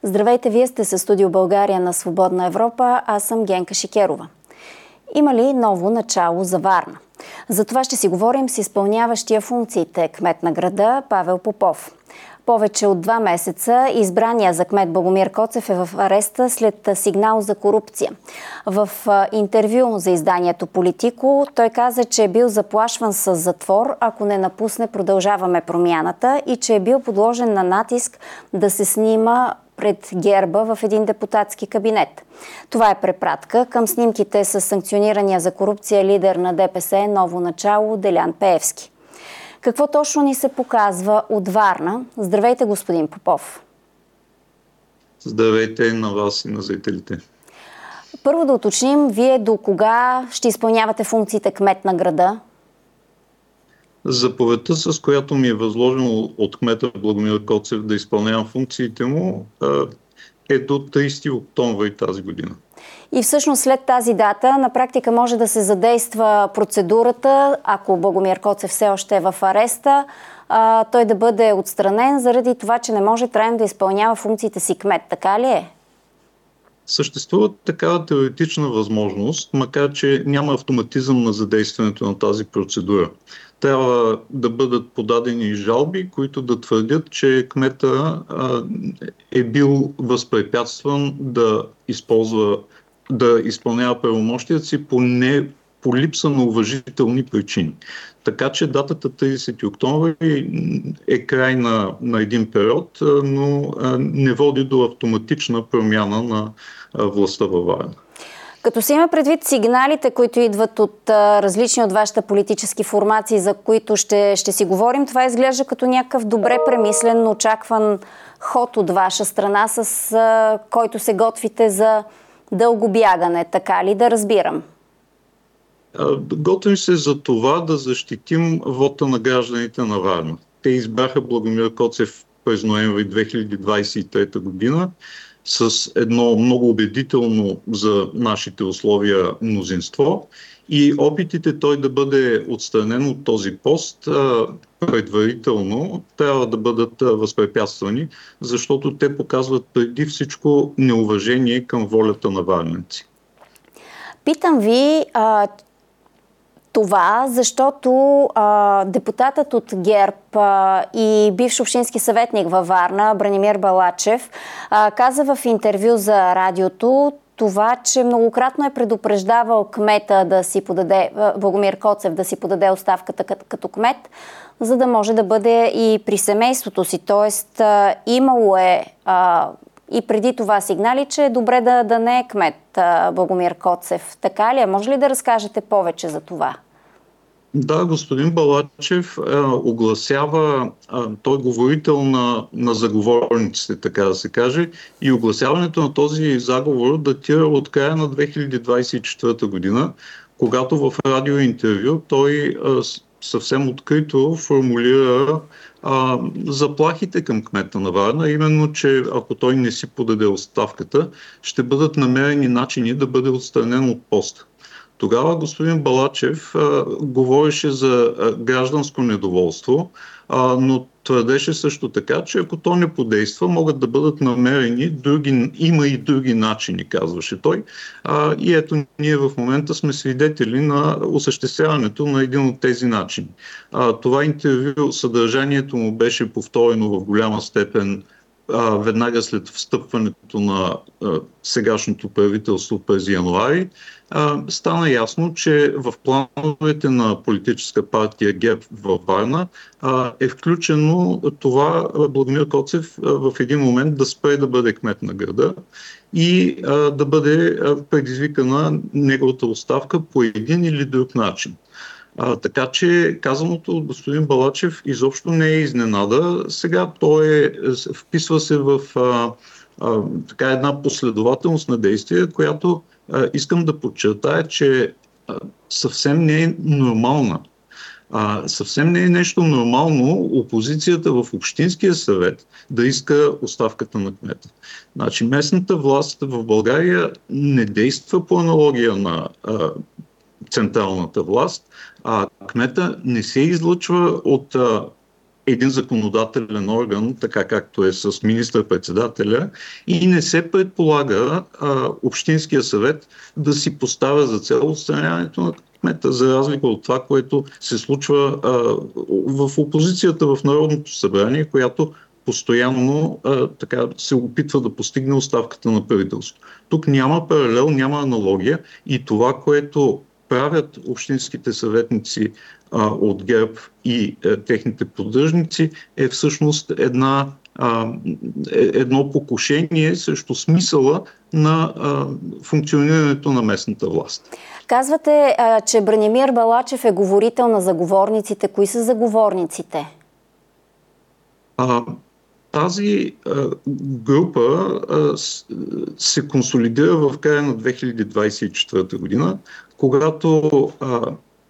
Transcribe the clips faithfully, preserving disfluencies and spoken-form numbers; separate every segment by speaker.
Speaker 1: Здравейте, вие сте със Студио България на Свободна Европа, аз съм Генка Шикерова. Има ли ново начало за Варна? За това ще си говорим с изпълняващия функциите кмет на града Павел Попов. Повече от два месеца избрания за кмет Богомир Коцев е в ареста след сигнал за корупция. В интервю за изданието Политико той каза, че е бил заплашван с затвор, ако не напусне Продължаваме промяната, и че е бил подложен на натиск да се снима пред герба в един депутатски кабинет. Това е препратка към снимките с санкционирания за корупция лидер на ДПС Ново начало Делян Пеевски. Какво точно ни се показва от Варна? Здравейте, господин Попов.
Speaker 2: Здравейте на вас и на зрителите.
Speaker 1: Първо да уточним, вие до кога ще изпълнявате функциите кмет на града?
Speaker 2: Заповедта, с която ми е възложено от кмета Богомир Коцев да изпълнявам функциите му, е до тридесети октомври тази година.
Speaker 1: И всъщност след тази дата на практика може да се задейства процедурата, ако Богомир Коцев все още е в ареста, той да бъде отстранен заради това, че не може трайно да изпълнява функциите си кмет. Така ли е?
Speaker 2: Съществува такава теоретична възможност, макар че няма автоматизъм на задействането на тази процедура. Трябва да бъдат подадени жалби, които да твърдят, че кмета а, е бил възпрепятстван да използва, да изпълнява правомощията си по, не, по липса на уважителни причини. Така че датата тридесети октомври е край на, на един период, но а, не води до автоматична промяна на а, властта във Варна.
Speaker 1: Като се има предвид сигналите, които идват от а, различни от вашата политически формации, за които ще, ще си говорим, това изглежда като някакъв добре премислен, очакван ход от ваша страна, с а, който се готвите за дълго бягане, така ли да разбирам?
Speaker 2: Готвим се за това да защитим вота на гражданите на Варна. Те избраха Богомир Коцев през ноември две хиляди двадесет и трета година с едно много убедително за нашите условия мнозинство и опитите той да бъде отстранен от този пост предварително трябва да бъдат възпрепятствани, защото те показват преди всичко неуважение към волята на варненци.
Speaker 1: Питам ви а, това, защото а, депутатът от ГЕРБ а, и бивш общински съветник във Варна, Бранимир Балачев, а, каза в интервю за радиото това, че многократно е предупреждавал кмета да си подаде, Богомир Коцев да си подаде оставката като, като кмет, за да може да бъде и при семейството си. Тоест, а, имало е а, и преди това сигнали, че е добре да, да не е кмет а, Богомир Коцев. Така ли е? Може ли да разкажете повече за това?
Speaker 2: Да, господин Балачев а, огласява, а, той е говорител на, на заговорниците, така да се каже, и огласяването на този заговор датира от края на две хиляди двадесет и четвърта година, когато в радиоинтервю той а, съвсем открито формулира а, заплахите към кмета на Варна, именно, че ако той не си подаде оставката, ще бъдат намерени начини да бъде отстранен от поста. Тогава господин Балачев а, говореше за а, гражданско недоволство, а, но твърдеше също така, че ако то не подейства, могат да бъдат намерени други, има и други начини, казваше той. А, и ето ние в момента сме свидетели на осъществяването на един от тези начини. А, това интервю, съдържанието му беше повторено в голяма степен а, веднага след встъпването на а, сегашното правителство през януари. Стана ясно, че в плановете на политическа партия ГЕРБ във Варна е включено това Богомир Коцев в един момент да спре да бъде кмет на града и да бъде предизвикана неговата оставка по един или друг начин. А, така че казаното от господин Балачев изобщо не е изненада. Сега той е, вписва се в а, а, така една последователност на действия, която а, искам да подчертая, че а, съвсем не е нормална. А, съвсем не е нещо нормално опозицията в Общинския съвет да иска оставката на кмета. Значи местната власт в България не действа по аналогия на а, централната власт, а кмета не се излъчва от а, един законодателен орган, така както е с министър-председателя, и не се предполага а, Общинския съвет да си поставя за цел отстраняването на кмета, за разлика от това, което се случва а, в опозицията в Народното събрание, която постоянно а, така се опитва да постигне оставката на правителството. Тук няма паралел, няма аналогия и това, което правят общинските съветници а, от ГЕРБ и а, техните поддръжници, е всъщност една, а, едно покушение срещу смисъла на а, функционирането на местната власт.
Speaker 1: Казвате, а, че Бранимир Балачев е говорител на заговорниците. Кои са заговорниците?
Speaker 2: А, Тази а, група а, с, се консолидира в края на две хиляди двадесет и четвърта година, когато а,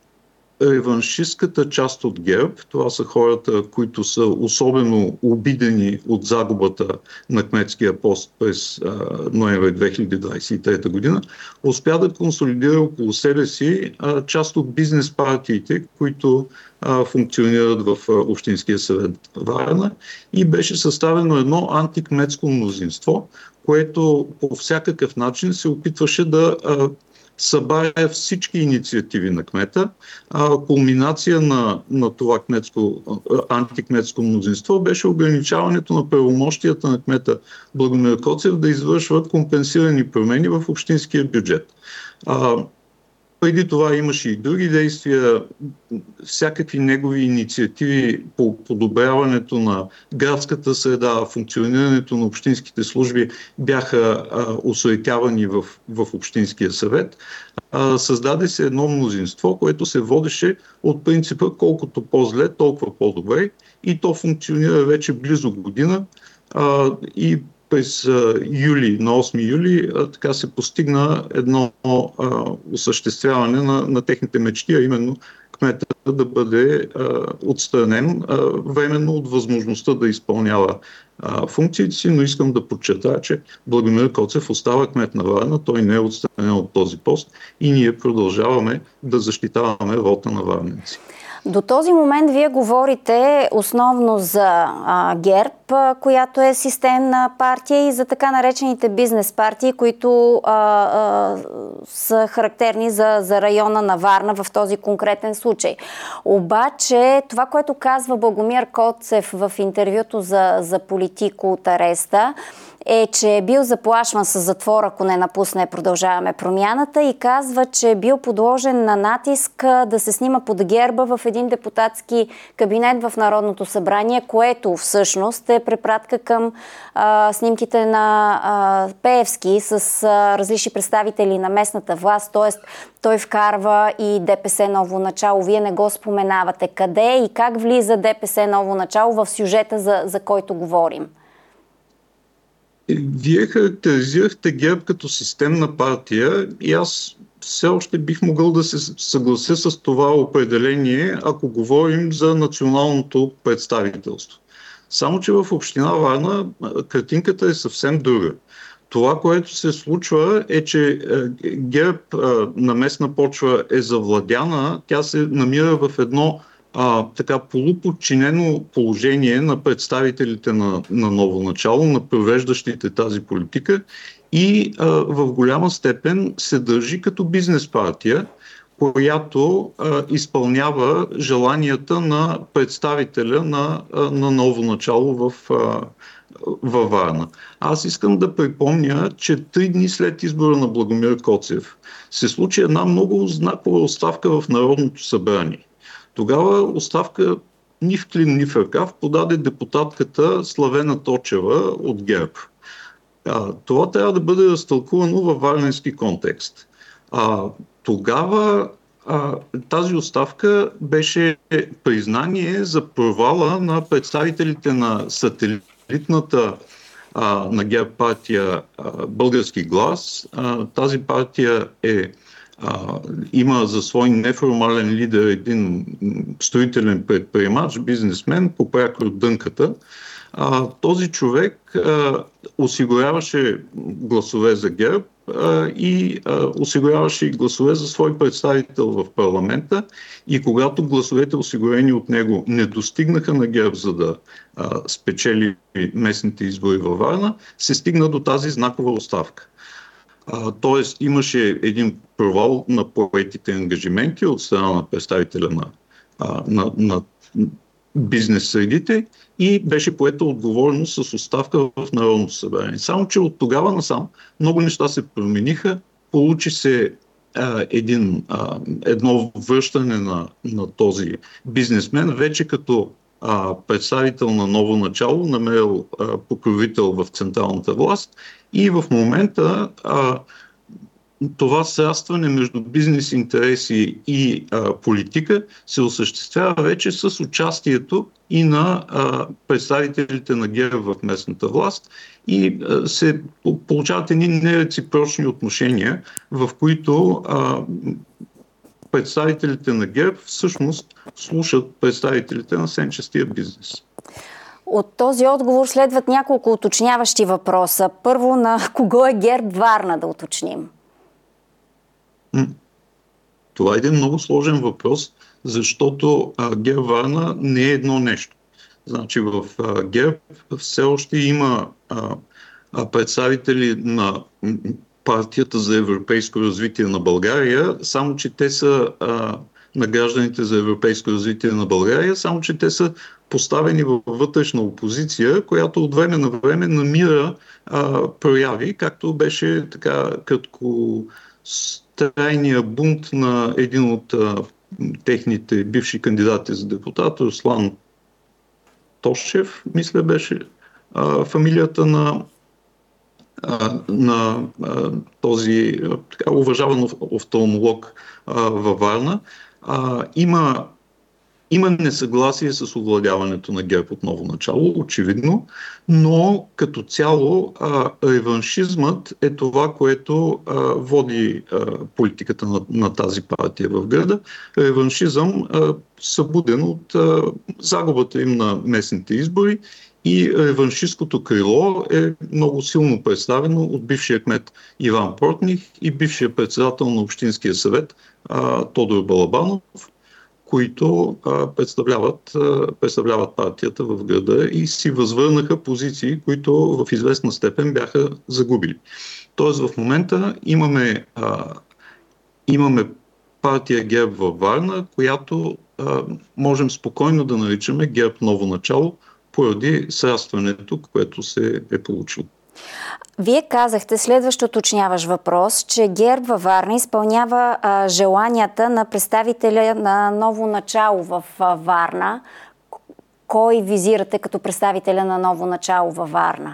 Speaker 2: реваншистката част от ГЕРБ, това са хората, които са особено обидени от загубата на кметския пост през а, ноември две хиляди двадесет и трета година, успя да консолидира около себе си а, част от бизнес партиите, които а, функционират в а, Общинския съвет Варна, и беше съставено едно антикметско мнозинство, което по всякакъв начин се опитваше да а, събаря всички инициативи на кмета. А, кулминация на, на това кметско, антикметско мнозинство беше ограничаването на правомощията на кмета Благомир Коцев да извършва компенсирани промени в общинския бюджет. А, преди това имаше и други действия, всякакви негови инициативи по подобряването на градската среда, функционирането на общинските служби бяха а, осуетявани в, в Общинския съвет. А, създаде се едно мнозинство, което се водеше от принципа колкото по-зле, толкова по-добре, и то функционира вече близо година а, и през а, юли, на осми юли, а, така се постигна едно а, осъществяване на, на техните мечти, а именно кмета да бъде а, отстранен а, временно от възможността да изпълнява а, функциите си, но искам да подчертая, че Благомир Коцев остава кмет на Варна, той не е отстранен от този пост и ние продължаваме да защитаваме вота на варненци.
Speaker 1: До този момент вие говорите основно за а, ГЕРБ, а, която е системна партия, и за така наречените бизнес партии, които а, а, са характерни за, за района на Варна в този конкретен случай. Обаче това, което казва Благомир Коцев в интервюто за, за Политико от ареста, е, че е бил заплашван с затвор, ако не напусне Продължаваме промяната, и казва, че е бил подложен на натиск да се снима под герба в един депутатски кабинет в Народното събрание, което всъщност е препратка към а, снимките на а, Пеевски с а, различни представители на местната власт, т.е. той вкарва и ДПС Ново начало. Вие не го споменавате. Къде и как влиза ДПС Ново начало в сюжета, за, за който говорим?
Speaker 2: Вие характеризирахте ГЕРБ като системна партия и аз все още бих могъл да се съглася с това определение, ако говорим за националното представителство. Само че в община Варна картинката е съвсем друга. Това, което се случва, е, че ГЕРБ на местна почва е завладяна, тя се намира в едно А, така полуподчинено положение на представителите на, на Ново начало, на провеждащите тази политика, и а, в голяма степен се държи като бизнес партия, която а, изпълнява желанията на представителя на, а, на Ново начало в, а, във Варна. Аз искам да припомня, че три дни след избора на Благомир Коцев се случи една много знакова оставка в Народното събрание. Тогава оставка ни в клин, ни в ръкав подаде депутатката Славена Точева от ГЕРБ. А, това трябва да бъде разтълкувано във варненски контекст. А, тогава а, тази оставка беше признание за провала на представителите на сателитната а, на ГЕРБ партия а, Български глас. А, тази партия е Uh, има за свой неформален лидер един строителен предприемач, бизнесмен, попряк от дънката. Uh, този човек uh, осигуряваше гласове за ГЕРБ, а, и а, осигуряваше и гласове за свой представител в парламента, и когато гласовете, осигурени от него, не достигнаха на ГЕРБ, за да а, спечели местните избори във Варна, се стигна до тази знакова оставка. А, тоест имаше един провал на поетите ангажименти от страна на представителя на, а, на, на бизнес средите и беше поета отговорност с оставка в Народното събрание. Само че от тогава насам много неща се промениха, получи се а, един, а, едно връщане на, на този бизнесмен, вече като а, представител на ново начало, намерил а, покровител в централната власт, и в момента а, това срастване между бизнес интереси и а, политика се осъществява вече с участието и на а, представителите на ГЕРБ в местната власт, и а, се получават едни нереципрочни отношения, в които а, представителите на ГЕРБ всъщност слушат представителите на сенчестия бизнес.
Speaker 1: От този отговор следват няколко уточняващи въпроса. Първо, на кого е ГЕРБ Варна, да уточним?
Speaker 2: Това е един много сложен въпрос, защото а, ГЕРБ Варна не е едно нещо. Значи в а, ГЕРБ все още има а, а, представители на партията за европейско развитие на България, само че те са а, на гражданите за европейско развитие на България, само че те са поставени във вътрешна опозиция, която от време на време намира а, прояви, както беше така кратко трайния бунт на един от а, техните бивши кандидати за депутат, Руслан Тошев, мисля беше а, фамилията на, а, на а, този а, така, уважаван офталмолог а, във Варна. А, има Има несъгласие с овладяването на ГЕРБ от ново начало, очевидно, но като цяло а, реваншизмът е това, което а, води а, политиката на, на тази партия в града. Реваншизъм а, събуден от а, загубата им на местните избори, и реваншисткото крило е много силно представено от бившия кмет Иван Портних и бившия председател на Общинския съвет а, Тодор Балабанов, които а, представляват, а, представляват партията в града и си възвърнаха позиции, които в известна степен бяха загубили. Тоест в момента имаме, а, имаме партия ГЕРБ във Варна, която а, можем спокойно да наричаме ГЕРБ ново начало, поради срастването, което се е получило.
Speaker 1: Вие казахте, следващ уточняваш въпрос, че ГЕРБ във Варна изпълнява а, желанията на представителя на ново начало в а, Варна. Кой визирате като представителя на ново начало във Варна?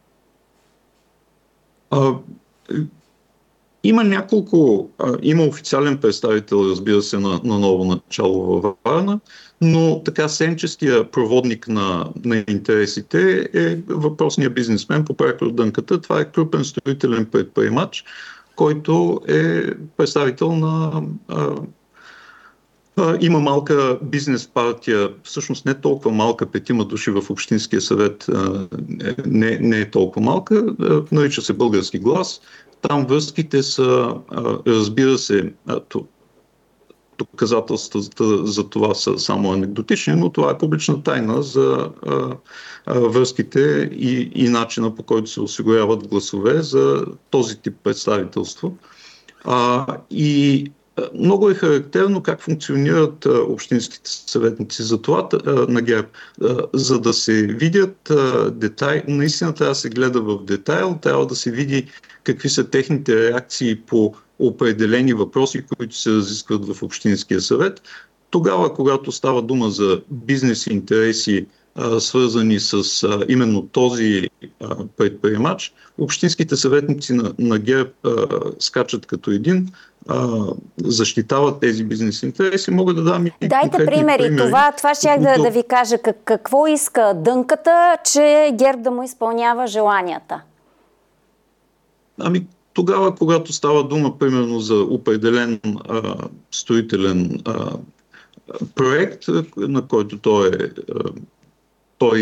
Speaker 2: А, има няколко, а, има официален представител, разбира се, на, на ново начало във Варна, но така сенчестия проводник на, на интересите е въпросният бизнесмен по проекта Дънката. Това е крупен строителен предприемач, който е представител на... А, а, има малка бизнес партия, всъщност не толкова малка, петима души в Общинския съвет, а, не, не е толкова малка, а, нарича се Български глас. Там връзките са, а, разбира се, а, доказателствата за това са само анекдотични, но това е публична тайна за а, а, връзките и, и начина, по който се осигуряват гласове за този тип представителство. А, и много е характерно как функционират а, общинските съветници за това а, на ГЕРБ. А, за да се видят а, детайл, наистина трябва да се гледа в детайл, трябва да се види какви са техните реакции по определени въпроси, които се разискват в Общинския съвет. Тогава, когато става дума за бизнес интереси, а, свързани с а, именно този а, предприемач, общинските съветници на, на ГЕРБ а, скачат като един, а, защитават тези бизнес интереси. Мога да дам и
Speaker 1: Дайте примери. примери. Това, това ще които... да, да ви кажа как, какво иска Дънката, че ГЕРБ да му изпълнява желанията.
Speaker 2: Ами, тогава, когато става дума, примерно, за определен а, строителен а, проект, на който той, е, а, той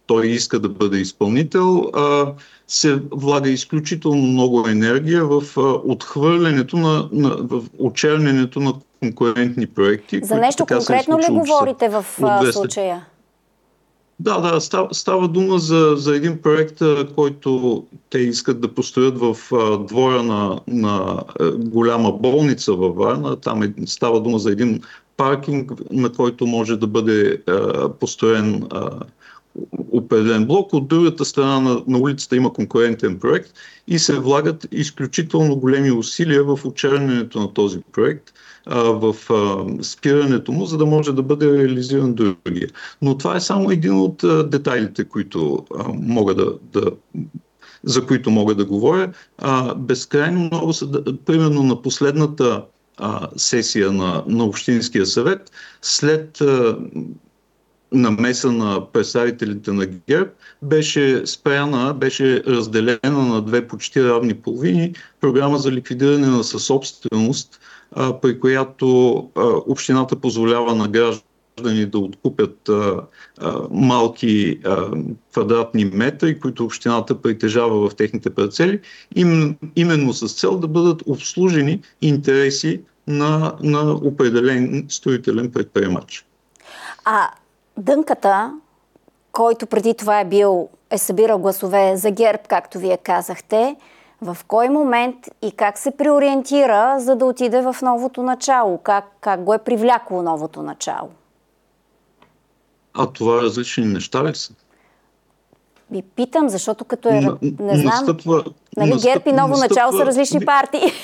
Speaker 2: той иска да бъде изпълнител, а, се влага изключително много енергия в а, отхвърлянето на, на в очернянето на конкурентни проекти.
Speaker 1: За нещо конкретно ли говорите в а, случая?
Speaker 2: Да, да, става, става дума за, за един проект, който те искат да построят в а, двора на, на а, голяма болница във Варна. Там е, става дума за един паркинг, на който може да бъде а, построен а, определен блок. От другата страна на, на улицата има конкурентен проект и се влагат изключително големи усилия в очернянето на този проект, в спирането му, за да може да бъде реализиран другия. Но това е само един от детайлите, които мога да, да, за които мога да говоря. Безкрайно много са, примерно на последната сесия на, на Общинския съвет, след намеса на представителите на ГЕРБ, беше спряна, беше разделена на две почти равни половини програма за ликвидиране на съсобственост, при която а, общината позволява на граждани да откупят а, а, малки а, квадратни метри, които общината притежава в техните парцели, им, именно с цел да бъдат обслужени интереси на, на определен строителен предприемач.
Speaker 1: А Дънката, който преди това е бил, е събирал гласове за ГЕРБ, както вие казахте, в кой момент и как се преориентира, за да отиде в новото начало? Как, как го е привлякло новото начало?
Speaker 2: А това различни неща ли са?
Speaker 1: Ви питам, защото като е...
Speaker 2: На,
Speaker 1: не знам,
Speaker 2: настъпва,
Speaker 1: нали
Speaker 2: настъпва,
Speaker 1: ГЕРБ и ново
Speaker 2: настъпва,
Speaker 1: начало са различни партии.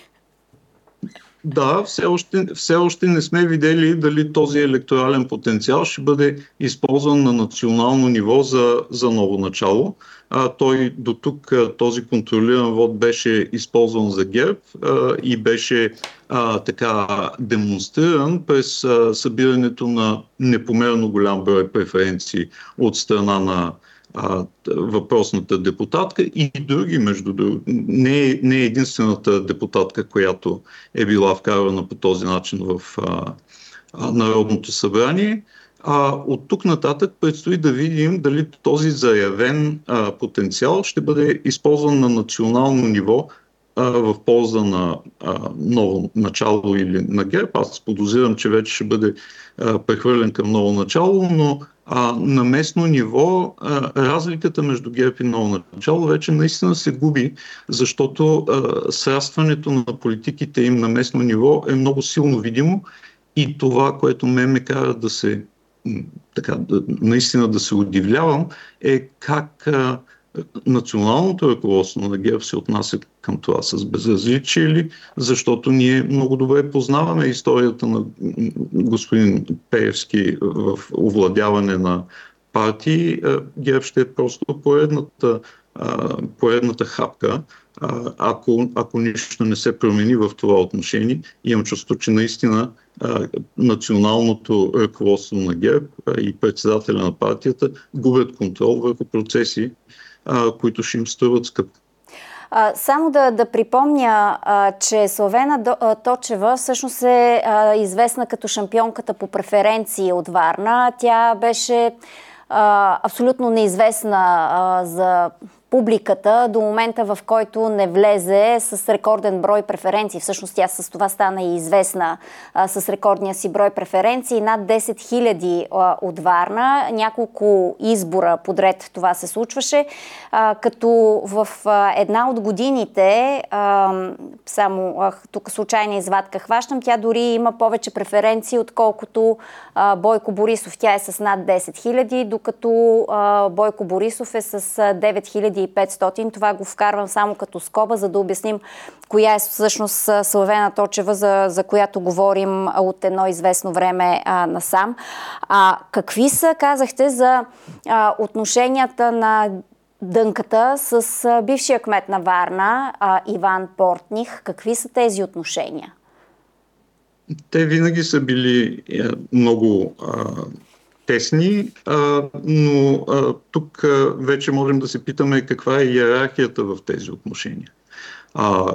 Speaker 2: Да, все още, все още не сме видели дали този електорален потенциал ще бъде използван на национално ниво за, за ново начало. А, той до тук този контролиран вод беше използван за ГЕРБ а, и беше а, така демонстриран през а, събирането на непомерно голям брой преференции от страна на а, въпросната депутатка и други, между други. Не е, не е единствената депутатка, която е била вкарвана по този начин в а, а, Народното събрание. А, от тук нататък предстои да видим дали този заявен а, потенциал ще бъде използван на национално ниво а, в полза на а, ново начало или на ГЕРБ. Аз подозирам, че вече ще бъде а, прехвърлен към ново начало, но а, на местно ниво а, разликата между ГЕРБ и ново начало вече наистина се губи, защото а, срастването на политиките им на местно ниво е много силно видимо и това, което ме ме кара да се така, наистина да се удивлявам, е как а, националното ръководство на ГЕРБ се отнася към това с безразличие ли, защото ние много добре познаваме историята на господин Пеевски в овладяване на партии. ГЕРБ ще е просто поредната, поредната хапка, ако, ако нищо не се промени в това отношение. Имам чувство, че наистина националното ръководство на ГЕРБ и председателя на партията губят контрол върху процеси, които ще им струват скъпо.
Speaker 1: Само да, да припомня, че Славена Точева всъщност е известна като шампионката по преференции от Варна. Тя беше абсолютно неизвестна за публиката до момента, в който не влезе с рекорден брой преференции. Всъщност тя с това стана и известна а, с рекордния си брой преференции. Над десет хиляди а, от Варна. Няколко избора подред това се случваше. А, като в а, една от годините, а, само а, тук случайна извадка хващам, тя дори има повече преференции, отколкото а, Бойко Борисов. Тя е с над десет хиляди, докато а, Бойко Борисов е с девет хиляди и петстотин. Това го вкарвам само като скоба, за да обясним коя е всъщност Славена Точева, за, за която говорим от едно известно време а, насам. А, какви са, казахте, за а, отношенията на Дънката с а, бившия кмет на Варна, а, Иван Портних? Какви са тези отношения?
Speaker 2: Те винаги са били е, много а, тесни, а, но а, тук а, вече можем да се питаме каква е иерархията в тези отношения. А,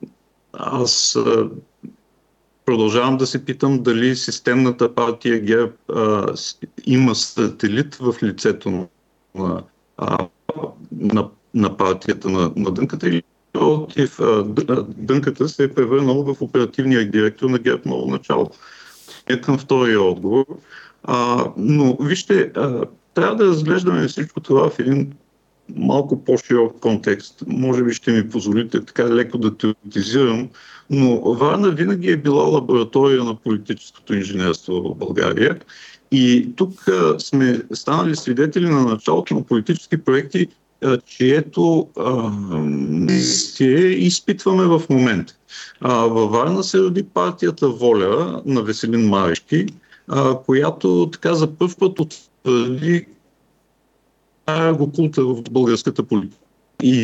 Speaker 2: аз а, продължавам да се питам дали системната партия ГЕРБ а, има сателит в лицето на, а, на, на партията на, на Дънката или против Дънката се е превърнал в оперативния директор на ГЕРБ ново начало. Е към втория отговор. А, но вижте, а, трябва да разглеждаме всичко това в един малко по-широк контекст. Може би ще ми позволите така леко да теоретизирам, но Варна винаги е била лаборатория на политическото инженерство в България. И тук а, сме станали свидетели на началото на политически проекти, а, чието действие изпитваме в момента. А, във Варна се роди партията Воля на Веселин Марешки, а, която така за първ път утвърди агрокулта в българската политика. И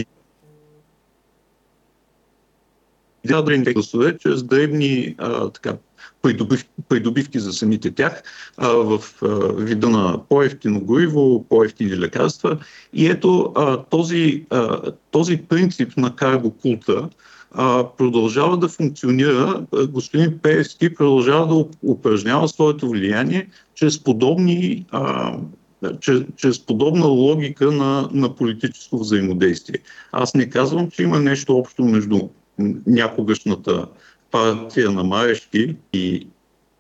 Speaker 2: дребни гласове, чрез дребни а, така, придобив, придобивки за самите тях а, в а, вида на по-евтино гориво, по-евтини лекарства. И ето а, този, а, този принцип на каргокулта а, продължава да функционира. Господин Пеевски продължава да упражнява своето влияние чрез подобни а, Чрез, чрез подобна логика на, на политическо взаимодействие. Аз не казвам, че има нещо общо между някогашната партия на Марешки и,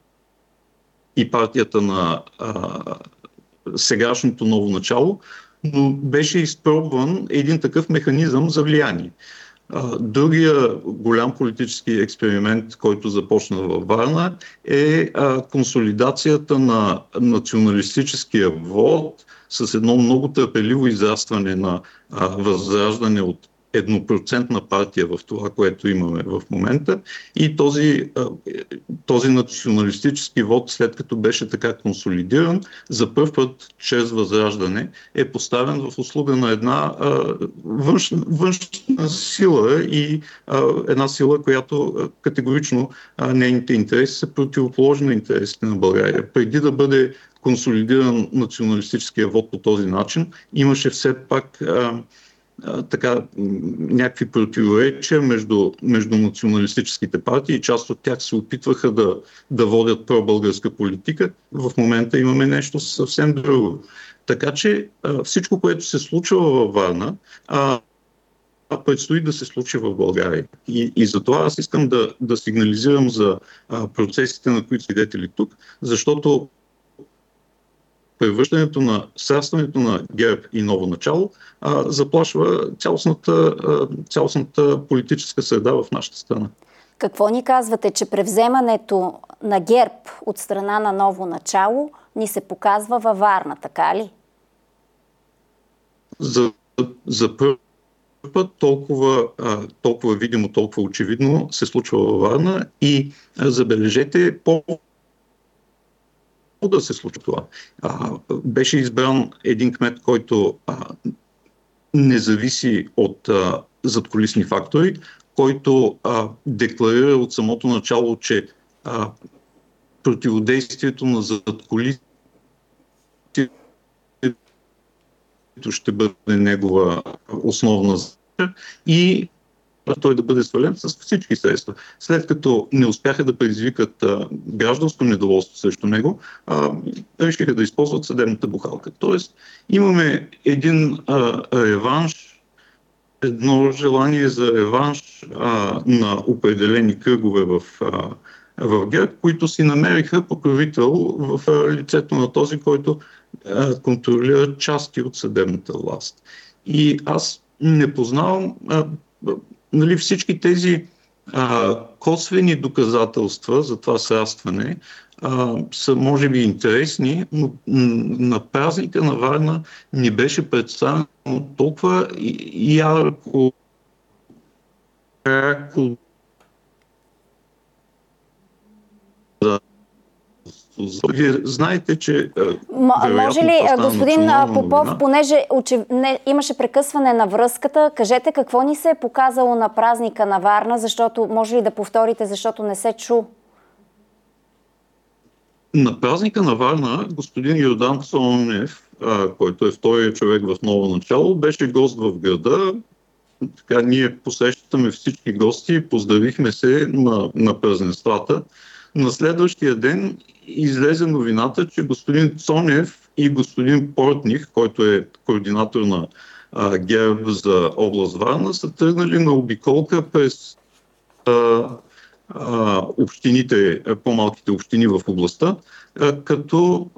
Speaker 2: и партията на а, сегашното ново начало, но беше изпробван един такъв механизъм за влияние. Другия голям политически експеримент, който започна във Варна, е консолидацията на националистическия вод с едно много търпеливо израстване на възраждане от еднопроцентна партия в това, което имаме в момента. И този, този националистически вод, след като беше така консолидиран, за първ път чрез възраждане е поставен в услуга на една външна, външна сила и а, една сила, която а, категорично а, нейните интереси са противоположни на интересите на България. Преди да бъде консолидиран националистическия вод по този начин, имаше все пак а, така, някакви противоречия между, между националистическите партии и част от тях се опитваха да, да водят пробългарска политика. В момента имаме нещо съвсем друго. Така че всичко, което се случва във Варна, а, предстои да се случи в България. И, и затова аз искам да, да сигнализирам за а, процесите, на които свидетели тук, защото превръщането на срастването на ГЕРБ и ново начало а, заплашва цялостната, а, цялостната политическа среда в нашата страна.
Speaker 1: Какво ни казвате, че превземането на ГЕРБ от страна на ново начало ни се показва във Варна, така ли?
Speaker 2: За, за първ път толкова, а, толкова видимо, толкова очевидно се случва във Варна и а, забележете по да се случи това. А, беше избран един кмет, който а, не зависи от а, задкулисни фактори, който а, декларира от самото начало, че а, противодействието на задкулисието ще бъде негова основна задача и той да бъде свален с всички средства. След като не успяха да предизвикат а, гражданско недоволство срещу него, а, решиха да използват съдебната бухалка. Тоест имаме един а, реванш, едно желание за реванш а, на определени кръгове в, а, в ГЕРБ, които си намериха покровител в а, лицето на този, който а, контролира части от съдебната власт. И аз не познавам а, нали, всички тези а, косвени доказателства за това срастване а, са може би интересни, но на празника на Варна ни беше представено толкова ярко, ярко Вие знаете, че...
Speaker 1: М- може ли, господин Попов, понеже очев... не, имаше прекъсване на връзката, кажете какво ни се е показало на празника на Варна, защото може ли да повторите, защото не се чу?
Speaker 2: На празника на Варна господин Йордан Цонев, който е вторият човек в ново начало, беше гост в града. Така, ние посрещаме всички гости, поздравихме се на, на празненствата. На следващия ден излезе новината, че господин Цонев и господин Портних, който е координатор на а, ГЕРБ за област Варна, са тръгнали на обиколка през а, а, общините, по-малките общини в областта, а, като,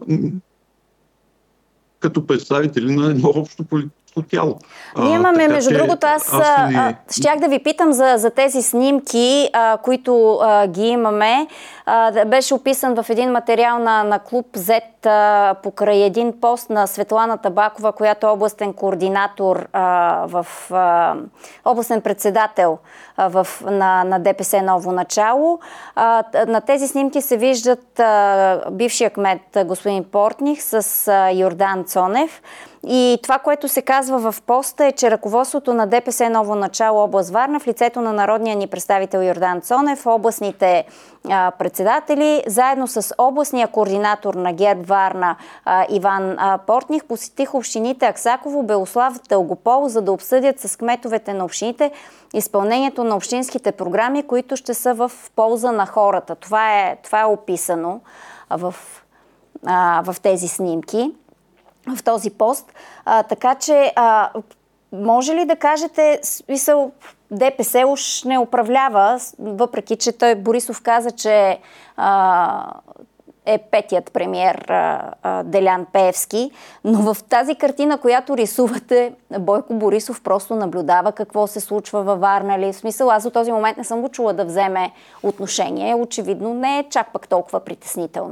Speaker 2: като представители на едно общо политическо тяло.
Speaker 1: Ние имаме,
Speaker 2: а,
Speaker 1: между
Speaker 2: че,
Speaker 1: другото, аз, аз
Speaker 2: не...
Speaker 1: а, щях да ви питам за, за тези снимки, а, които а, ги имаме. А, беше описан в един материал на, на Клуб Z а, покрай един пост на Светлана Табакова, която е областен координатор, а, в а, областен председател а, в, на, на ДПС Ново начало. А, на тези снимки се виждат а, бившия кмет господин Портних с а, Йордан Цонев. И това, което се казва в поста е, че ръководството на ДПС Ново начало област Варна в лицето на народния ни представител Йордан Цонев, областните а, председатели, заедно с областния координатор на ГЕРБ Варна а, Иван а, Портних, посетиха общините Аксаково, Белослав, Дългопол, за да обсъдят с кметовете на общините изпълнението на общинските програми, които ще са в полза на хората. Това е, това е описано в, а, в тези снимки, в този пост. А, така че, а, може ли да кажете, смисъл, ДПС уж не управлява, въпреки че той Борисов каза, че а, е петият премиер а, а, Делян Пеевски, но в тази картина, която рисувате, Бойко Борисов просто наблюдава какво се случва във Варна ли? В смисъл, аз до този момент не съм го чула да вземе отношение. Очевидно не е чак пък толкова притеснително.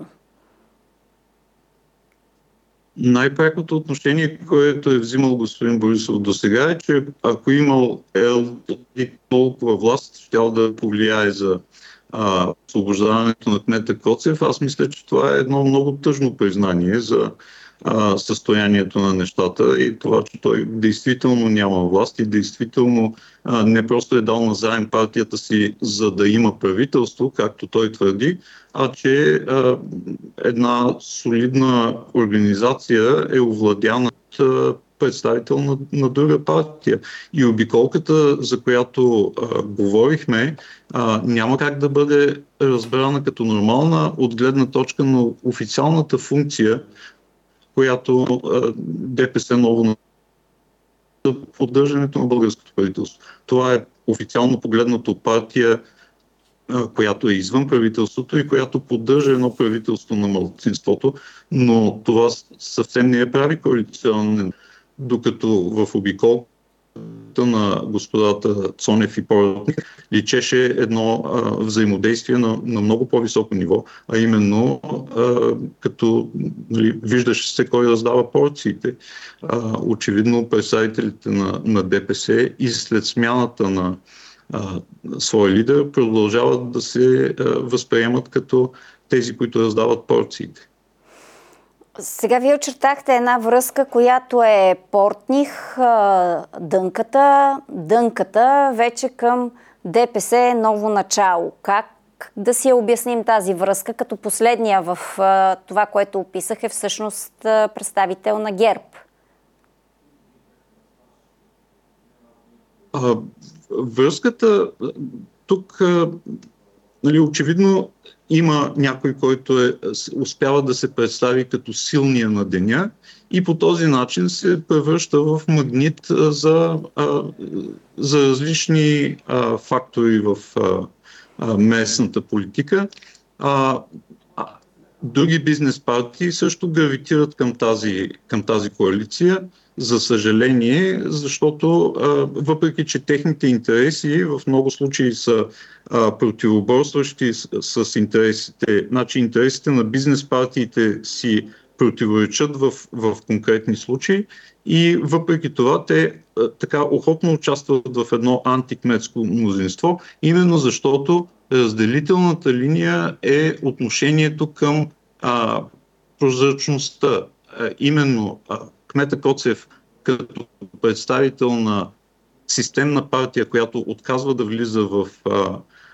Speaker 2: Най-прякото отношение, което е взимал господин Борисов до сега е, че ако имал е толкова власт, щял да повлияе за а, освобождаването на кмета Коцев. Аз мисля, че това е едно много тъжно признание за а, състоянието на нещата и това, че той действително няма власт и действително а, не просто е дал назаем партията си, за да има правителство, както той твърди, а че а, една солидна организация е овладяна от а, представител на, на друга партия. И обиколката, за която а, говорихме, а, няма как да бъде разбрана като нормална от гледна точка на официалната функция, която а, ДПС Ново на поддържането на българското правителство. Това е официално погледнато партия, която е извън правителството и която поддържа едно правителство на малцинството, но това съвсем не е прави коалиционен, докато в обиколката на господата Цонев и Портних личеше едно а, взаимодействие на, на много по-високо ниво, а именно а, като нали, виждаше се кой раздава порциите. А, очевидно представителите на, на ДПС и след смяната на а, своя лидер продължават да се а, възприемат като тези, които раздават порциите.
Speaker 1: Сега вие очертахте една връзка, която е Портних, дънката, дънката вече към ДПС Ново начало. Как да си я обясним тази връзка, като последния в това, което описах, е всъщност представител на ГЕРБ?
Speaker 2: А, връзката тук нали, очевидно има някой, който е, успява да се представи като силния на деня и по този начин се превръща в магнит за, а, за различни а, фактори в а, а, местната политика. А, а, други бизнес партии също гравитират към тази, към тази коалиция, за съжаление, защото а, въпреки, че техните интереси в много случаи са а, противоборстващи с, с интересите, значи интересите на бизнес партиите си противоречат в, в конкретни случаи и въпреки това те а, така охотно участват в едно антикметско мнозинство, именно защото разделителната линия е отношението към а, прозрачността. А, именно а, кмета Коцев като представител на системна партия, която отказва да влиза в а,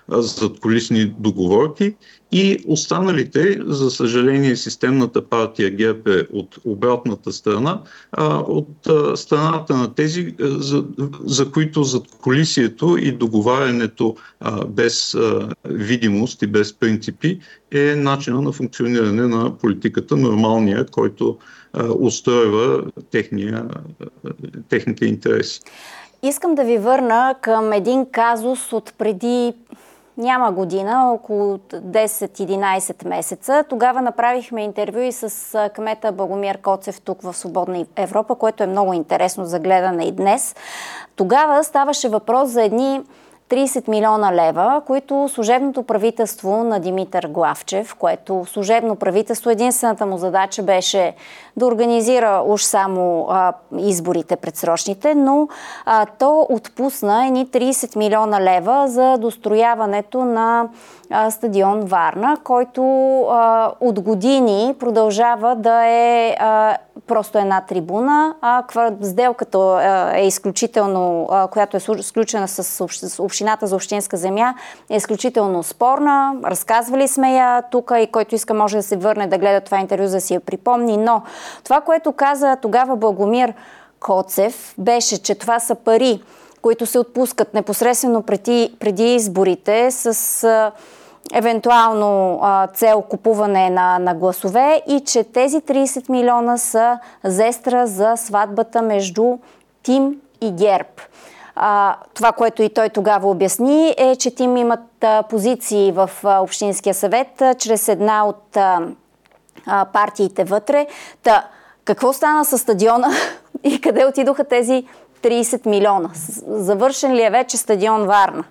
Speaker 2: задкулисни договорки, и останалите, за съжаление, системната партия ГЕРБ е от обратната страна, от страната на тези, за, за които задкулисието и договарянето без видимост и без принципи е начина на функциониране на политиката, нормалния, който устройва техния, техните интереси.
Speaker 1: Искам да ви върна към един казус от преди няма година, около десет-единайсет месеца. Тогава направихме интервю и с кмета Благомир Коцев тук в Свободна Европа, което е много интересно за гледане и днес. Тогава ставаше въпрос за едни трийсет милиона лева, които служебното правителство на Димитър Главчев, което служебно правителство, единствената му задача беше да организира уж само а, изборите предсрочните, но а, то отпусна едни трийсет милиона лева за дострояването на а, стадион Варна, който а, от години продължава да е а, просто една трибуна. А, сделката а, е изключително, а, която е сключена с Общината за общинска земя, е изключително спорна. Разказвали сме я тук и който иска може да се върне да гледа това интервю, за да си я припомни. Но това, което каза тогава Благомир Коцев, беше, че това са пари, които се отпускат непосредствено преди, преди изборите с а, евентуално а, цел купуване на, на гласове и че тези трийсет милиона са зестра за сватбата между Тим и ГЕРБ. А, това, което и той тогава обясни, е, че Тим имат а, позиции в а, Общинския съвет а, чрез една от а, а, партиите вътре. Та, какво стана с стадиона и къде отидоха тези трийсет милиона? Завършен ли е вече стадион Варна?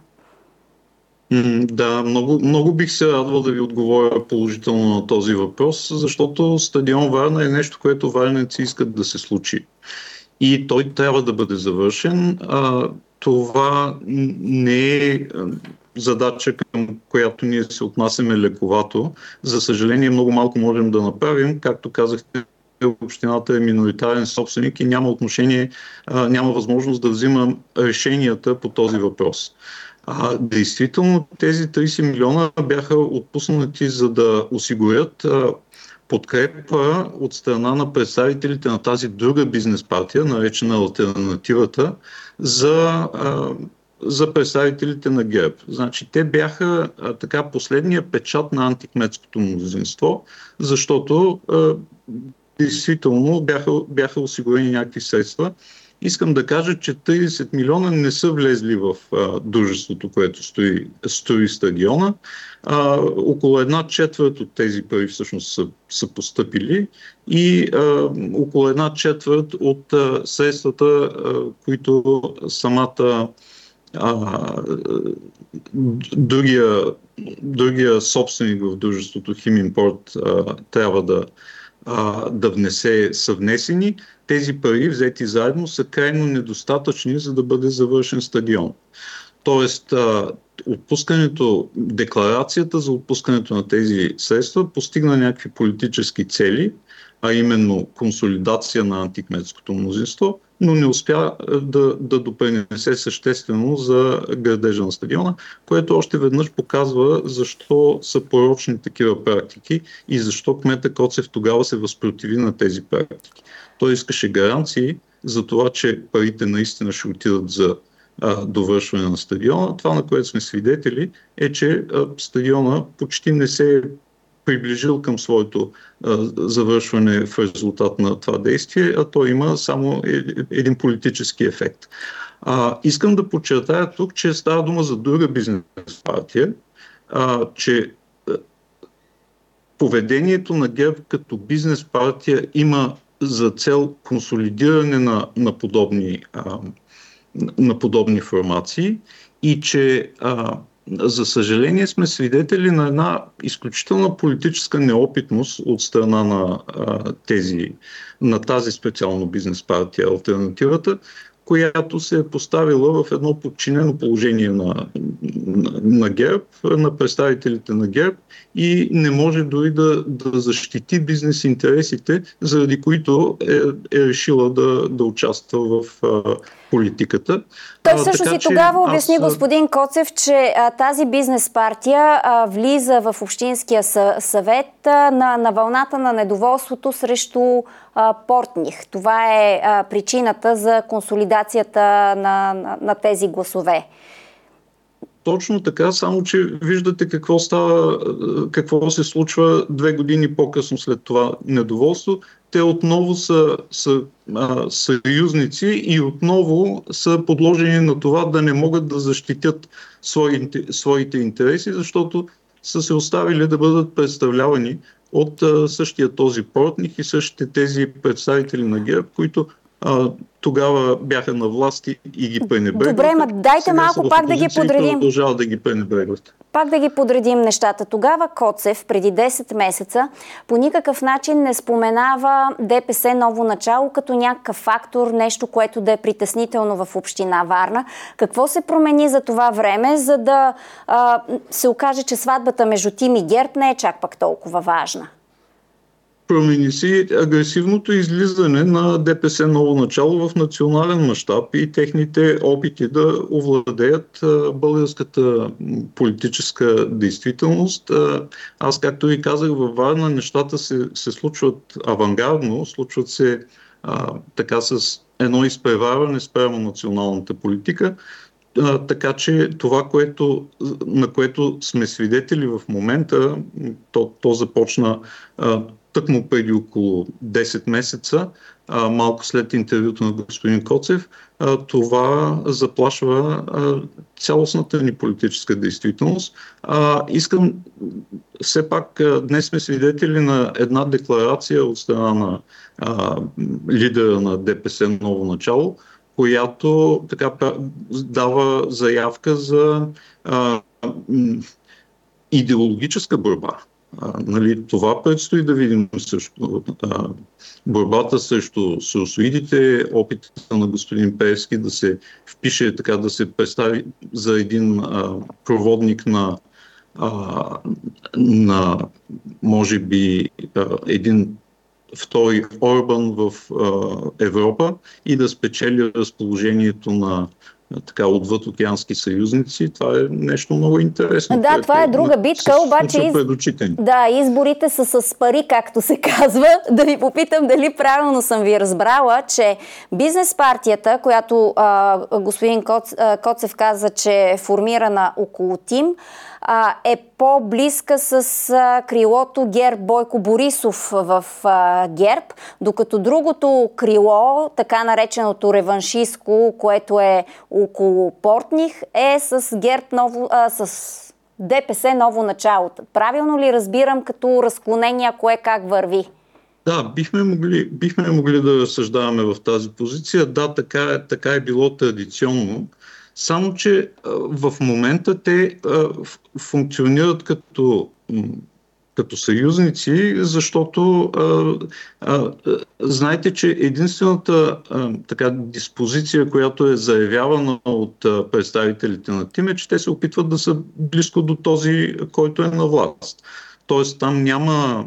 Speaker 2: Да, много, много бих се радвал да ви отговоря положително на този въпрос, защото стадион Варна е нещо, което варненци искат да се случи. И той трябва да бъде завършен. А, това не е задача, към която ние се отнасяме лековато. За съжаление, много малко можем да направим. Както казахте, общината е миноритарен собственик и няма отношение, а, няма възможност да взима решенията по този въпрос. А, действително, тези трийсет милиона бяха отпуснати, за да осигурят а, подкрепа от страна на представителите на тази друга бизнес партия, наречена Алтернативата, за, а, за представителите на ГЕРБ. Значи, те бяха а, така последния печат на антикметското мнозинство, защото а, действително бяха, бяха осигурени някакви средства. Искам да кажа, че трийсет милиона не са влезли в а, дружеството, което стои, стои стадиона. А, около една четвърт от тези пари всъщност са, са постъпили и а, около една четвърт от а, средствата, а, които самата а, другия, другия собственик в дружеството Химимпорт а, трябва да да внесе, са внесени. Тези пари, взети заедно, са крайно недостатъчни, за да бъде завършен стадион. Тоест, отпускането, декларацията за отпускането на тези средства постигна някакви политически цели, а именно консолидация на антикметското мнозинство, но не успя да, да допринесе съществено за градежа на стадиона, което още веднъж показва защо са порочни такива практики и защо кмета Коцев тогава се възпротиви на тези практики. Той искаше гаранции за това, че парите наистина ще отидат за а, довършване на стадиона. Това, на което сме свидетели, е, че а, стадиона почти не се е приближил към своето а, завършване в резултат на това действие, а то има само е, един политически ефект. А, искам да подчертая тук, че става дума за друга бизнес партия, а, че а, поведението на ГЕРБ като бизнес партия има за цел консолидиране на, на, подобни, а, на подобни формации и че а, за съжаление сме свидетели на една изключителна политическа неопитност от страна на, а, тези, на тази специално бизнес партия Алтернативата, която се е поставила в едно подчинено положение на, на ГЕРБ, на представителите на ГЕРБ и не може дори да, да защити бизнес интересите, заради които е, е решила да, да участва в а, политиката.
Speaker 1: Той всъщност и тогава аз... обясни, господин Коцев, че а, тази бизнес партия а, влиза в Общинския съвет а, на, на вълната на недоволството срещу а, Портних. Това е а, причината за консолидацията на, на, на тези гласове.
Speaker 2: Точно така, само че виждате какво става, какво се случва две години по-късно след това недоволство. Те отново са, са а, съюзници и отново са подложени на това да не могат да защитят своите, своите интереси, защото са се оставили да бъдат представлявани от а, същия този Портних и същите тези представители на ГЕРБ, които а, тогава бяха на власти и ги пренебрегват.
Speaker 1: Добре, ма дайте малко пак да ги подредим.
Speaker 2: Продължават да ги пренебрегват.
Speaker 1: Пак да ги подредим нещата. Тогава Коцев, преди десет месеца, по никакъв начин не споменава ДПС ново начало като някакъв фактор, нещо, което да е притеснително в община Варна. Какво се промени за това време, за да а, се окаже, че сватбата между Тим и ГЕРБ не е чак пак толкова важна?
Speaker 2: Промени си агресивното излизане на ДПС ново начало в национален мащаб и техните опити да овладеят българската политическа действителност. Аз, както ви казах, във Варна нещата се, се случват авангардно, случват се а, така с едно изпреварване спрямо националната политика. А, така че това, което, на което сме свидетели в момента, то, то започна а, тъкмо преди около десет месеца, а, малко след интервюто на господин Коцев, а, това заплашва а, цялостната ни политическа действителност. А, искам, все пак, а, днес сме свидетели на една декларация от страна на а, лидера на ДПС ново начало, която така дава заявка за а, идеологическа борба. А, нали, това предстои да видим също. А, борбата срещу соросоидите, опитата на господин Пеевски да се впише, така да се представи за един а, проводник на, а, на може би а, един втори Орбан в а, Европа и да спечели разположението на така отвъдокеански съюзници. Това е нещо много интересно.
Speaker 1: Да, това е друга битка, обаче из... да, изборите са с пари, както се казва. Да ви попитам дали правилно съм ви разбрала, че бизнес партията, която а, господин Коц, а, Коцев каза, че е формирана около Тим, а, е по-близка с а, крилото ГЕРБ Бойко Борисов в а, ГЕРБ, докато другото крило, така нареченото реваншистко, което е около Портних, е с ГЕРБ ново, а, с ДПС ново начало. Правилно ли разбирам като разклонение, кое как върви?
Speaker 2: Да, бихме могли, бихме могли да разсъждаваме в тази позиция. Да, така е, така е било традиционно. Само че а, в момента те а, функционират като, като съюзници, защото а, а, знаете, че единствената а, така, диспозиция, която е заявявана от а, представителите на Тим, е, че те се опитват да са близко до този, който е на власт. Тоест там няма,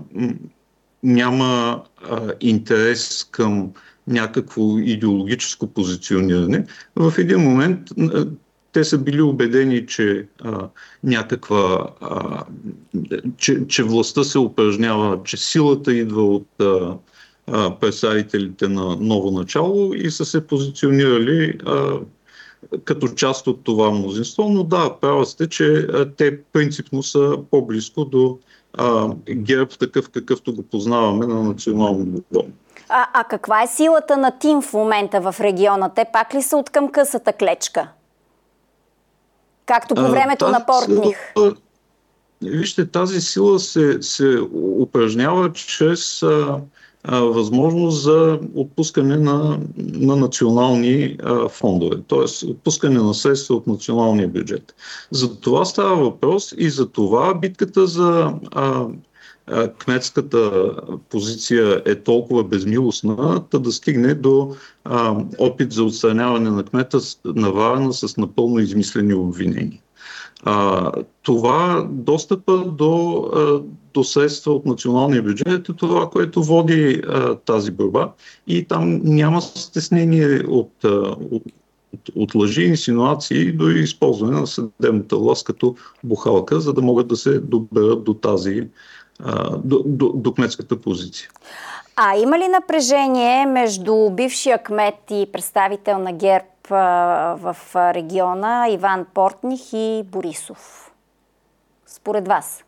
Speaker 2: няма а, интерес към някакво идеологическо позициониране. В един момент те са били убедени, че а, някаква, а, че, че властта се упражнява, че силата идва от а, а, представителите на ново начало и са се позиционирали а, като част от това мнозинство. Но да, права сте, че а, те принципно са по-близко до а, ГЕРБ, такъв какъвто го познаваме на национално ниво.
Speaker 1: А, а каква е силата на Тим в момента в региона? Те пак ли са от към късата клечка? Както по времето а, на Портних?
Speaker 2: Сила, вижте, тази сила се, се упражнява чрез а, а, възможност за отпускане на, на национални а, фондове, т.е. отпускане на средства от националния бюджет. За това става въпрос и за това битката за а, кметската позиция е толкова безмилостна, та да стигне до а, опит за отстраняване на кмета на Варна с напълно измислени обвинения. А, това достъпа до, а, до средства от националния бюджет е това, което води а, тази борба и там няма стеснение от, а, от, от лъжи, инсинуации до използване на съдебната власт като бухалка, за да могат да се доберат до тази, а, до, до, до кметската позиция.
Speaker 1: А има ли напрежение между бившия кмет и представител на ГЕРБ в региона Иван Портних и Борисов? Според вас?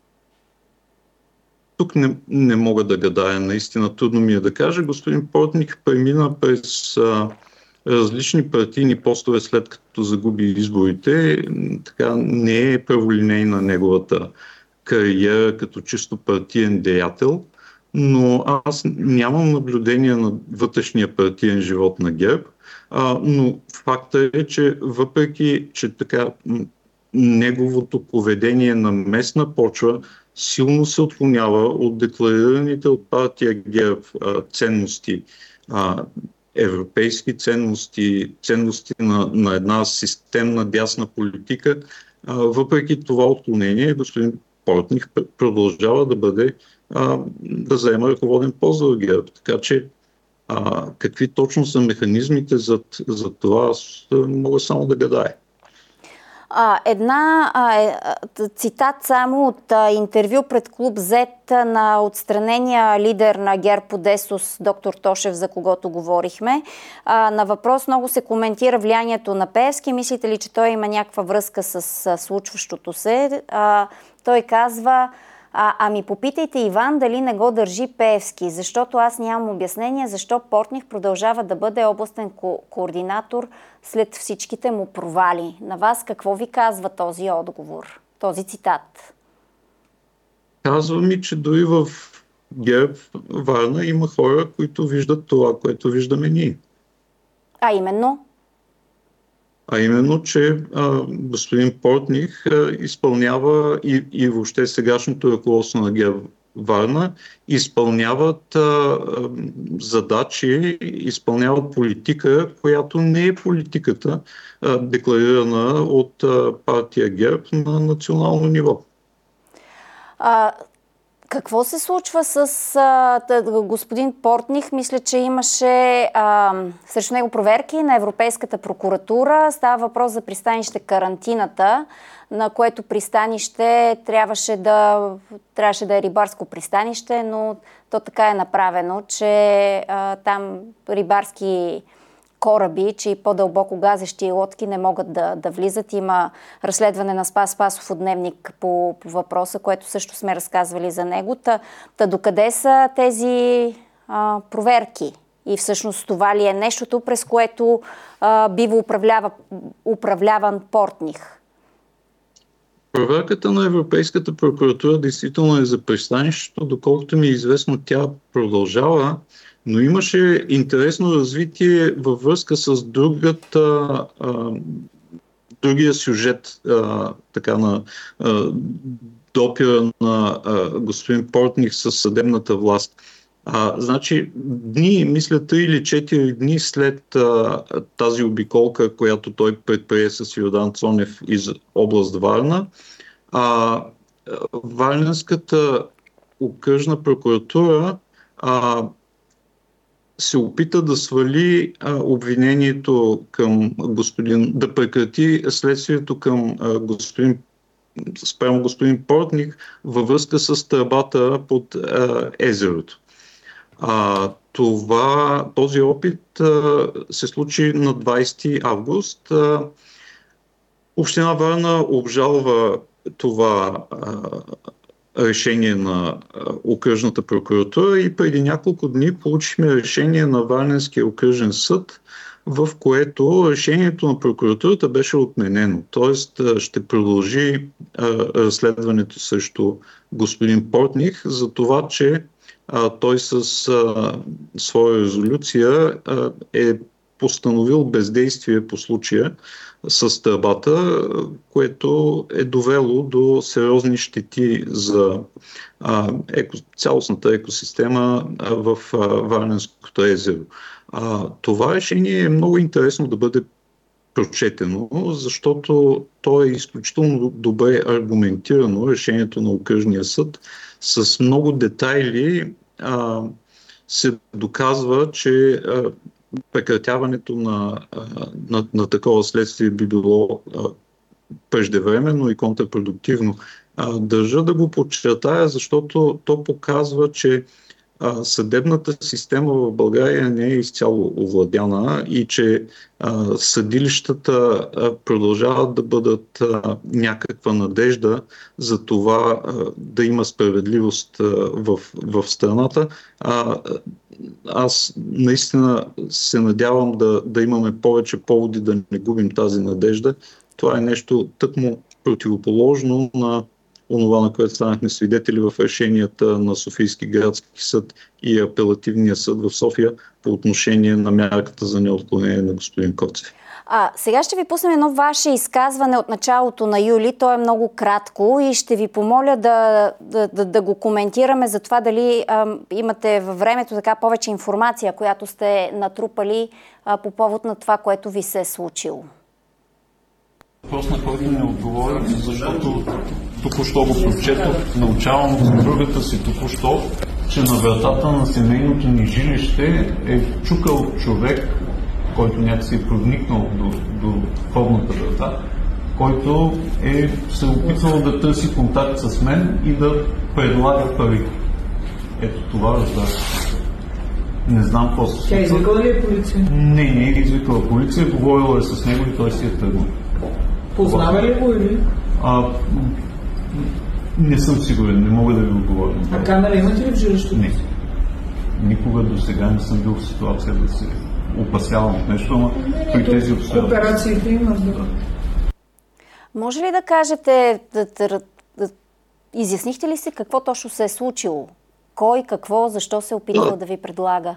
Speaker 2: Тук не, не мога да гадая, наистина трудно ми е да кажа. Господин Портних премина през а, различни партийни постове след като загуби изборите. Така не е праволинейна неговата кариера като чисто партиен деятел, но аз нямам наблюдение на вътрешния партиен живот на ГЕРБ, а, но факта е, че въпреки, че така неговото поведение на местна почва силно се отклонява от декларираните от партия ГЕРБ а, ценности, а, европейски ценности, ценности на, на една системна дясна политика, а, въпреки това отклонение господин Портних продължава да бъде а, да заема ръководен пост за ГЕРБ. Така че а, какви точно са механизмите за, за това, аз мога само да гадая.
Speaker 1: А, една а, е, цитат само от а, интервю пред Клуб Z на отстранения лидер на ГЕРБ Одесос, доктор Тошев, за когото говорихме. А, на въпрос много се коментира влиянието на Пеевски. Мислите ли, че той има някаква връзка с а, случващото се? А, той казва: А, ами попитайте Иван дали не го държи Пеевски, защото аз нямам обяснение защо Портних продължава да бъде областен ко- координатор след всичките му провали. На вас какво ви казва този отговор, този цитат?
Speaker 2: Казва ми, че дори в ГЕРБ Варна има хора, които виждат това, което виждаме ние.
Speaker 1: А именно?
Speaker 2: А именно, че а, господин Портних а, изпълнява и, и въобще сегашното ръководство на ГЕРБ Варна изпълняват а, а, задачи, изпълняват политика, която не е политиката, а, декларирана от а, партия ГЕРБ на национално ниво.
Speaker 1: А, какво се случва с а, тъ, господин Портних? Мисля, че имаше а, срещу него проверки на Европейската прокуратура. Става въпрос за пристанище Карантината, на което пристанище трябваше да, трябваше да е рибарско пристанище, но то така е направено, че а, там рибарски кораби, че и по-дълбоко газещи лодки не могат да, да влизат. Има разследване на Спас Спасов от Дневник по, по въпроса, което също сме разказвали за него. Та, та докъде са тези а, проверки? И всъщност това ли е нещото, през което а, бива управлява, управляван Портних?
Speaker 2: Проверката на Европейската прокуратура действително е за пристанището. Доколкото ми е известно, тя продължава, но имаше интересно развитие във връзка с другата, а, другия сюжет а, така на а, допира на а, господин Портних със съдебната власт. А, значи, дни, мисля, три или четири дни след а, тази обиколка, която той предприе с Йордан Цонев из област Варна, а, Варненската окръжна прокуратура а, се опита да свали а, обвинението към господин, да прекрати следствието към а, господин, спрямо господин Портних във връзка с тръбата под а, езерото. А, това, този опит а, се случи на двадесети август. А, Община Варна обжалва това а, решение на окръжната прокуратура и преди няколко дни получихме решение на Варненския окръжен съд, в което решението на прокуратурата беше отменено. Тоест ще продължи а, разследването срещу господин Портних за това, че а, той с а, своя резолюция а, е постановил бездействие по случая с тръбата, което е довело до сериозни щети за а, еко, цялостната екосистема а, в а, Варненското езеро. А, това решение е много интересно да бъде прочетено, защото то е изключително добре аргументирано, решението на окръжния съд, с много детайли а, се доказва, че а, прекратяването на, а, на, на такова следствие би било а, преждевременно и контрпродуктивно. А, държа да го подчертая, защото то показва, че а, съдебната система в България не е изцяло овладяна и че а, съдилищата а, продължават да бъдат а, някаква надежда за това а, да има справедливост а, в, в страната. А, аз наистина се надявам да, да имаме повече поводи да не губим тази надежда. Това е нещо тъкмо противоположно на онова, на което станахме свидетели в решенията на Софийски градски съд и Апелативния съд в София по отношение на мярката за неотклонение на господин Коцев.
Speaker 1: А, сега ще ви пуснем едно ваше изказване от началото на юли. То е много кратко и ще ви помоля да, да, да, да го коментираме за това дали а, имате във времето така повече информация, която сте натрупали а, по повод на това, което ви се е случило.
Speaker 3: Въпрос, на който не отговорих, защото току-що го прочетох, научавам от другата си току-що, че на вратата на семейното ни жилище е чукал човек, който някакси е проникнал до, до входната врата, който е се опитвал да търси контакт с мен и да предлага пари. Ето това разбрах. Не знам какво се случва.
Speaker 4: Тя извикала ли е полиция?
Speaker 3: Не, не е извикала полиция, говорила е с него и той си е тръгнал.
Speaker 4: Познава ли го или?
Speaker 3: А, не съм сигурен, не мога да ви отговоря.
Speaker 4: А камера имате ли в жилището?
Speaker 3: Не. Никога до сега не съм бил в ситуация да се опасявам от нещо, но при тези обстоятелства.
Speaker 4: Операциите има, да.
Speaker 1: Може ли да кажете, да, да, да, изяснихте ли се какво точно се е случило? Кой, какво, защо се е опитвал да, да ви предлага?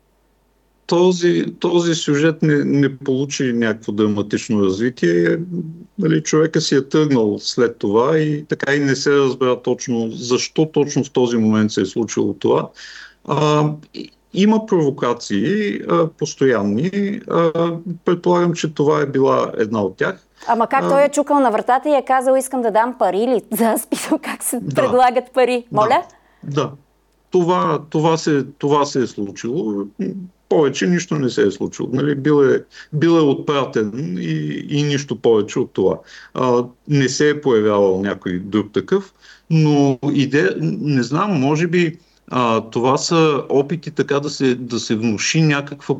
Speaker 2: Този, този сюжет не, не получи някакво драматично развитие. Нали, човека си е тръгнал след това и така и не се разбра точно защо точно в този момент се е случило това. А, има провокации а, постоянни. А, предполагам, че това е била една от тях.
Speaker 1: Ама как а, той е чукал на вратата и е казал, искам да дам пари или да спитал как се
Speaker 2: да,
Speaker 1: предлагат пари? Моля?
Speaker 2: Да, да. Това, това, се, това се е случило. Повече нищо не се е случило. Нали? Бил, е, бил е отпратен и, и нищо повече от това. А, не се е появявал някой друг такъв, но иде, не знам, може би а, това са опити така да се, да се внуши някаква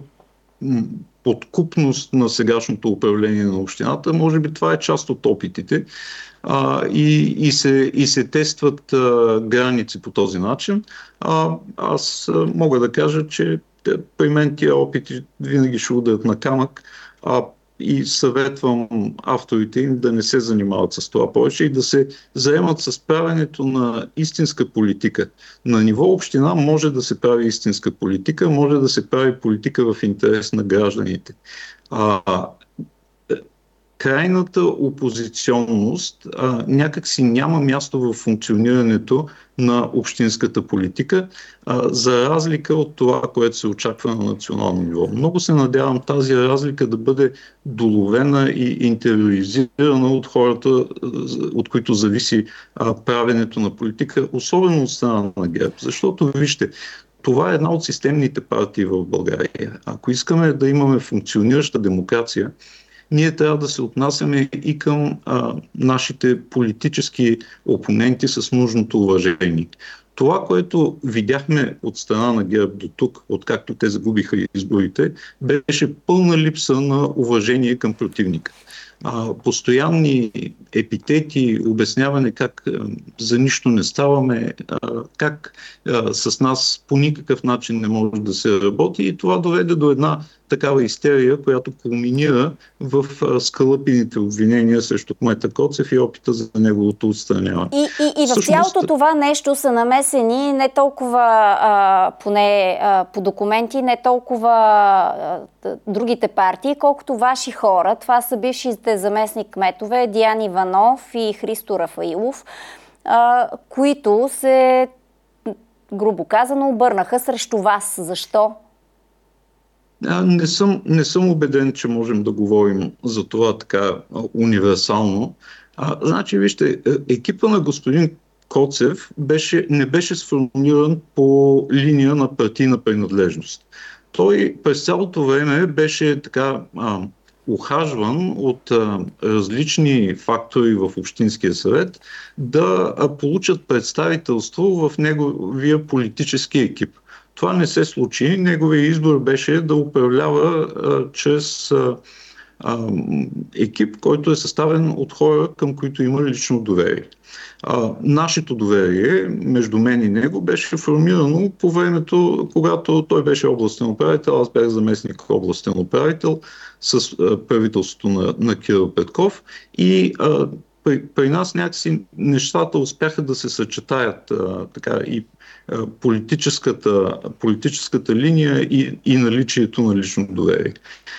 Speaker 2: подкупност на сегашното управление на общината. Може би това е част от опитите. А, и, и, се, и се тестват а, граници по този начин. А, аз а, мога да кажа, че при мен тия опити винаги ще ударят на камък, а, и съветвам авторите им да не се занимават с това повече и да се заемат с правенето на истинска политика. На ниво община може да се прави истинска политика, може да се прави политика в интерес на гражданите. А, крайната опозиционност а, някак си няма място в функционирането на общинската политика, а, за разлика от това, което се очаква на национално ниво. Много се надявам тази разлика да бъде доловена и интериоризирана от хората, от които зависи а, правенето на политика, особено от страна на ГЕРБ. Защото, вижте, това е една от системните партии в България. Ако искаме да имаме функционираща демокрация, ние трябва да се отнасяме и към а, нашите политически опоненти с нужното уважение. Това, което видяхме от страна на ГЕРБ до тук, откакто те загубиха изборите, беше пълна липса на уважение към противника. А, постоянни епитети, обясняване как а, за нищо не ставаме, а, как а, с нас по никакъв начин не може да се работи, и това доведе до една такава истерия, която кулминира в а, скалъпените обвинения срещу кмета Коцев и опита за неговото отстраняване.
Speaker 1: И, и, и в цялото това нещо са намесени не толкова а, поне а, по документи, не толкова а, другите партии, колкото ваши хора. Това са бившите заместник кметове Диан Иванов и Христо Рафаилов, а, които се, грубо казано, обърнаха срещу вас. Защо?
Speaker 2: А, не съм, не съм убеден, че можем да говорим за това така а, универсално. А, значи, вижте, е, екипа на господин Коцев беше, не беше сформиран по линия на партийна принадлежност. Той през цялото време беше така а, ухажван от а, различни фактори в Общинския съвет да а, получат представителство в неговия политически екип. Това не се случи. Неговият избор беше да управлява а, чрез а, а, екип, който е съставен от хора, към които има лично доверие. А, нашето доверие между мен и него беше формирано по времето, когато той беше областен управител, аз бях заместник областен управител с а, правителството на, на Кирил Петков и а, при, при нас някакси нещата успяха да се съчетаят а, така и а, политическата, политическата линия и, и наличието на лично доверие.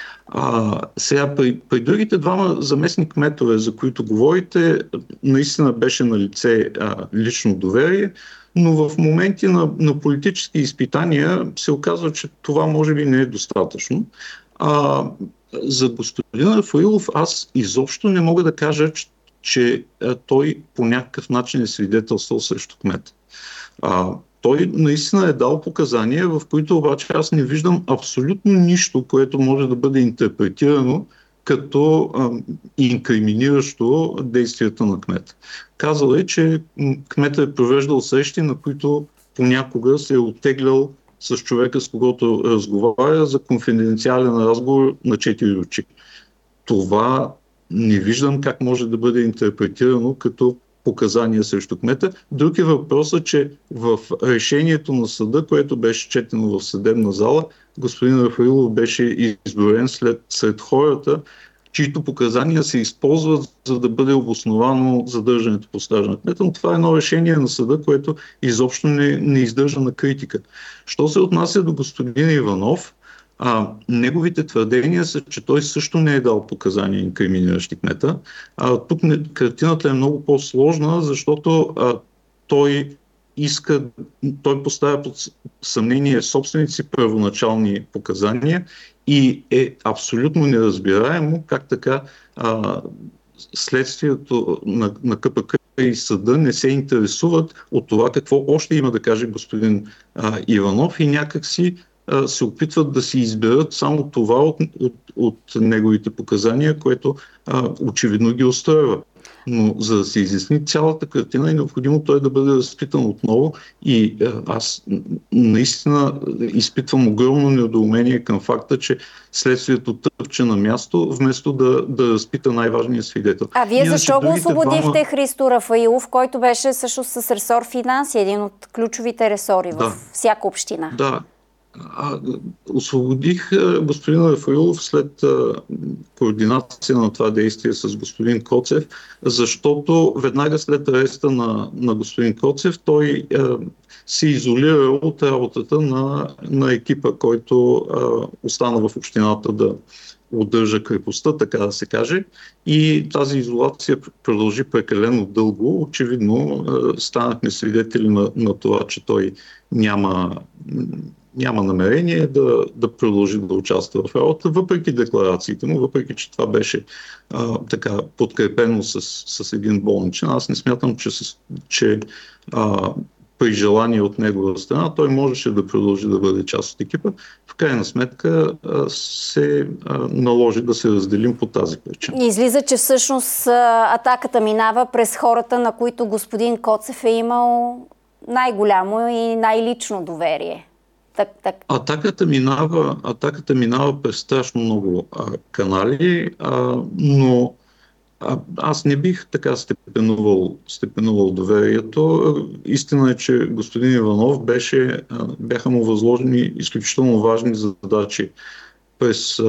Speaker 2: А, сега при, при другите двама заместник кметове, за които говорите, наистина беше на лице а, лично доверие, но в моменти на, на политически изпитания се оказва, че това може би не е достатъчно. А, за господин Рафаилов аз изобщо не мога да кажа, че, че а, той по някакъв начин е свидетелствал срещу кмета. А, Той наистина е дал показания, в които обаче аз не виждам абсолютно нищо, което може да бъде интерпретирано като а, инкриминиращо действията на кмета. Казал е, че кметът е провеждал срещи, на които понякога се е оттеглял с човека, с когото разговаря за конфиденциален разговор на четири очи. Това не виждам как може да бъде интерпретирано като показания срещу кмета. Друг е въпросът, че в решението на съда, което беше четено в съдебна зала, господин Рафаилов беше изборен след, сред хората, чието показания се използват, за да бъде обосновано задържането по стажа на кмета. Но това е едно решение на съда, което изобщо не, не издържа на критика. Що се отнася до господин Иванов, А, неговите твърдения са, че той също не е дал показания инкриминиращи кмета. А, тук не, картината е много по-сложна, защото а, той иска, той поставя под съмнение собствените си първоначални показания и е абсолютно неразбираемо как така а, следствието на, на КПК и съда не се интересуват от това какво още има да каже господин а, Иванов и някакси се опитват да си изберат само това от, от, от неговите показания, което а, очевидно ги устройва. Но за да се изясни цялата картина е необходимо той да бъде разпитан отново и а, аз наистина изпитвам огромно недоумение към факта, че следствието тъпче на място, вместо да, да разпита най-важния свидетел.
Speaker 1: А вие
Speaker 2: Иначе
Speaker 1: защо го освободихте
Speaker 2: двама...
Speaker 1: Христо Рафаилов, който беше също с ресор финанси, един от ключовите ресори да. в всяка община?
Speaker 2: Да. А, освободих а, господин Рафаилов след а, координация на това действие с господин Коцев, защото веднага след ареста на, на господин Коцев той а, се изолира от работата на, на екипа, който а, остана в общината да удържа крепостта, така да се каже. И тази изолация продължи прекалено дълго. Очевидно а, станахме свидетели на, на това, че той няма... няма намерение да, да продължи да участва в работа, въпреки декларациите му, въпреки че това беше а, така подкрепено с, с един болничен. Аз не смятам, че, че а, при желание от негова страна той можеше да продължи да бъде част от екипа. В крайна сметка а, се а, наложи да се разделим по тази причина.
Speaker 1: Излиза, че всъщност атаката минава през хората, на които господин Коцев е имал най-голямо и най-лично доверие. Так, так.
Speaker 2: Атаката минава, атаката минава през страшно много а, канали, а, но а, аз не бих така степенувал, степенувал доверието. Истина е, че господин Иванов беше, а, бяха му възложени изключително важни задачи през, а,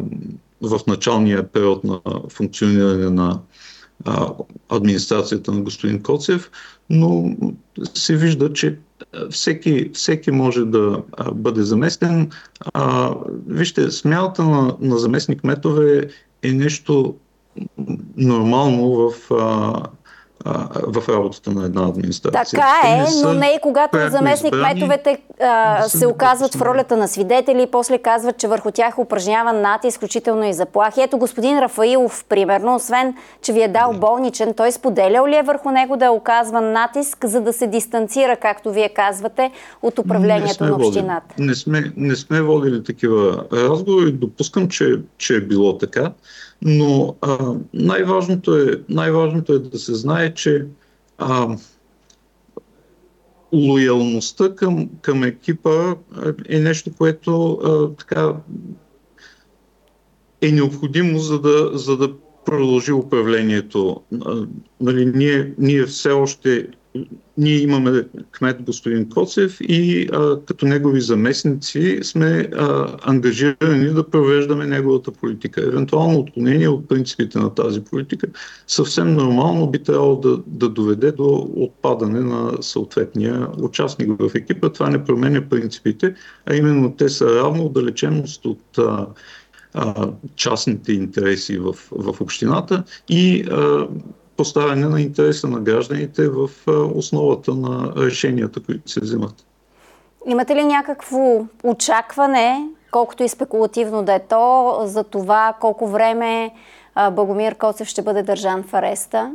Speaker 2: в началния период на функциониране на а, администрацията на господин Коцев, но се вижда, че всеки, всеки може да а, бъде заместен. А, вижте, смяната на, на заместник кметове е нещо нормално в, а, в работата на една администрация.
Speaker 1: Така е, но не и когато заместник кметовете се оказват в ролята на свидетели и после казват, че върху тях упражнява натиск, включително и заплахи. Ето господин Рафаилов, примерно, освен, че ви е дал да. болничен, той споделял ли е върху него да оказва натиск, за да се дистанцира, както вие казвате, от управлението на общината?
Speaker 2: Не сме, не сме водили такива разговори, допускам, че, че е било така. Но а, най-важното, е, най-важното е да се знае, че а, лоялността към, към екипа е нещо, което а, така е необходимо, за да, за да продължи управлението. А, нали, ние, ние все още ние имаме кмет господин Коцев и а, като негови заместници сме а, ангажирани да провеждаме неговата политика. Евентуално отклонение от принципите на тази политика съвсем нормално би трябвало да, да доведе до отпадане на съответния участник в екипа. Това не променя принципите, а именно те са равно отдалеченост от а, а, частните интереси в, в общината и а, поставяне на интереса на гражданите в основата на решенията, които се взимат.
Speaker 1: Имате ли някакво очакване, колкото и спекулативно да е то, за това колко време Богомир Коцев ще бъде държан в ареста?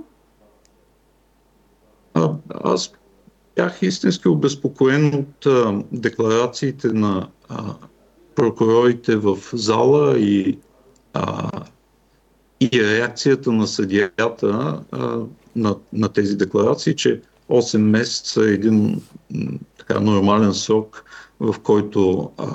Speaker 2: А, аз бях истински обезпокоен от а, декларациите на а, прокурорите в зала и а, И реакцията на съдията а, на, на тези декларации, че осем месеца е един м, така нормален срок, в който а,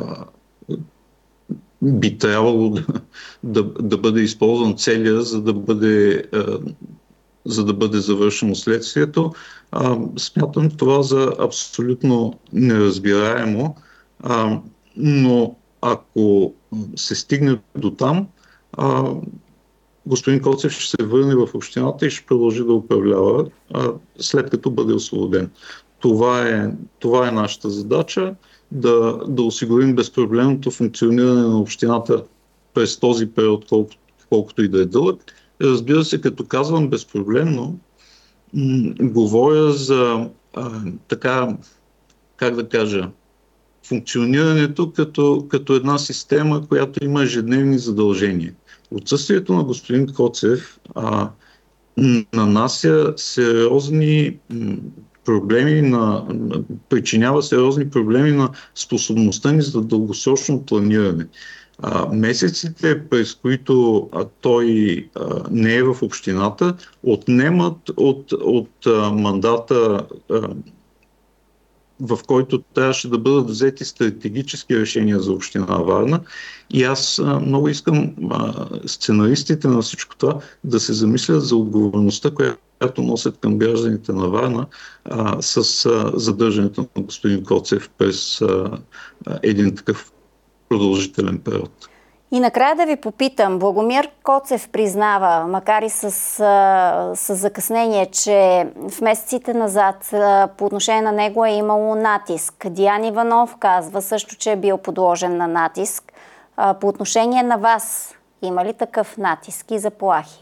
Speaker 2: би трябвало да, да, да бъде използван целия, за да бъде, а, за да бъде завършено следствието. А, смятам това за абсолютно неразбираемо, а, но ако се стигне до там, а, господин Коцев ще се върне в общината и ще продължи да управлява, а, след като бъде освободен. Това е, това е нашата задача, да, да осигурим безпроблемното функциониране на общината през този период, колкото, колкото и да е дълъг. Разбира се, като казвам безпроблемно, м- говоря за а, така, как да кажа, функционирането като, като една система, която има ежедневни задължения. Отсъствието на господин Коцев а, нанася сериозни проблеми, на, причинява сериозни проблеми на способността ни за дългосрочно планиране. А, месеците, през които а, той а, не е в общината, отнемат от, от а, мандата, а, в който трябваше да бъдат взети стратегически решения за община Варна. И аз а, много искам а, сценаристите на всичко това да се замислят за отговорността, която носят към гражданите на Варна а, с а, задържането на господин Коцев през а, а, един такъв продължителен период.
Speaker 1: И накрая да ви попитам, Богомир Коцев признава, макар и с, с закъснение, че в месеците назад по отношение на него е имало натиск. Диан Иванов казва също, че е бил подложен на натиск. По отношение на вас, има ли такъв натиск и заплахи?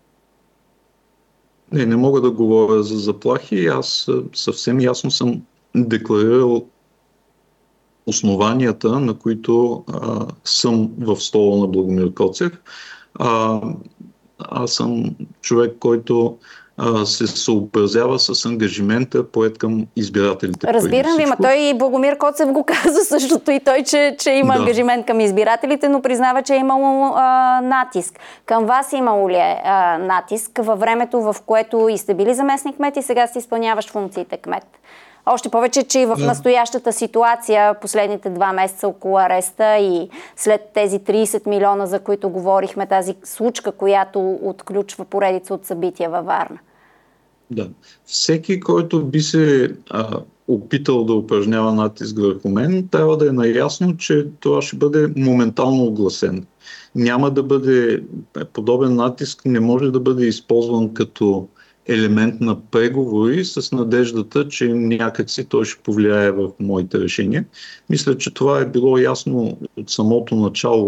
Speaker 2: Не, не мога да говоря за заплахи. Аз съвсем ясно съм декларирал основанията, на които а, съм в стола на Богомир Коцев. А, аз съм човек, който а, се съобразява с ангажимента, поет към избирателите.
Speaker 1: Разбирам ви, ма той и Богомир Коцев го каза същото и той, че, че има да. ангажимент към избирателите, но признава, че е имало а, натиск. Към вас имало ли е а, натиск във времето, в което и сте били заместник кмет и сега сте изпълняваш функциите кмет? Още повече, че и в настоящата ситуация, последните два месеца около ареста и след тези трийсет милиона, за които говорихме, тази случка, която отключва поредица от събития във Варна.
Speaker 2: Да. Всеки, който би се а, опитал да упражнява натиск върху мен, трябва да е наясно, че това ще бъде моментално огласен. Няма да бъде подобен натиск, не може да бъде използван като елемент на преговори с надеждата, че някакси той ще повлияе в моите решения. Мисля, че това е било ясно от самото начало,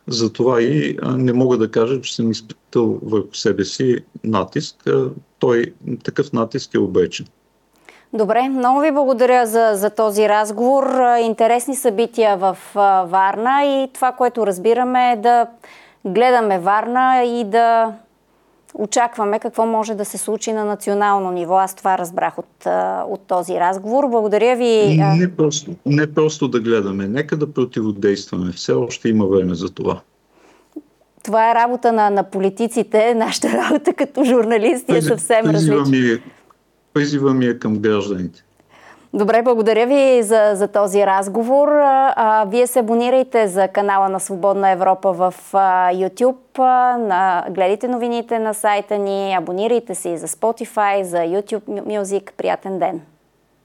Speaker 2: Затова и а, не мога да кажа, че съм изпитал върху себе си натиск. А, той, такъв натиск е обречен.
Speaker 1: Добре, много ви благодаря за, за този разговор. Интересни събития в а, Варна и това, което разбираме е да гледаме Варна и да очакваме какво може да се случи на национално ниво. Аз това разбрах от, от този разговор. Благодаря ви.
Speaker 2: Не просто, не просто да гледаме. Нека да противодействаме. Все още има време за това.
Speaker 1: Това е работа на, на политиците. Нашата работа като журналисти е съвсем различна.
Speaker 2: Призива ми е към гражданите.
Speaker 1: Добре, благодаря ви за, за този разговор. А, вие се абонирайте за канала на Свободна Европа в а, YouTube. А, на, гледайте новините на сайта ни, абонирайте се и за Spotify, за YouTube Music. Приятен ден!